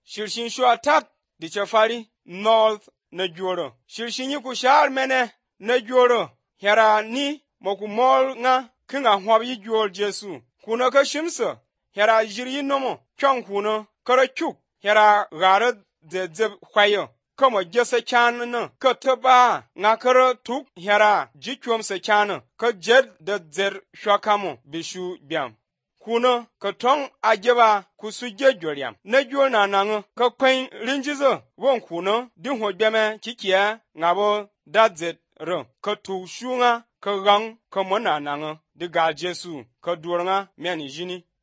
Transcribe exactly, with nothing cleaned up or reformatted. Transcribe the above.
Shirshin shua tat di chafari north na joro. Shirshin yi ku shar mene na joro. Hera ni moku mol nga kinga hwab yi jor Jesu. Kuna ka shimsa. Hera jiri nomo. Kyong kuna kara chuk. Hera gara de zeb kwayo. Kama jese chan na ka taba nga kara tuk hera jikwam se chan ka jed de zer shwakamo bishu biam. Kuna ka tong ajeba kusuje joryam. Na jor na nang ka kwen rinjizo won kuna di hodeme kikia ngabo da zed ro. Ka tu shunga ka gang ka mona nang di gal Jesu ka duranga meni jini.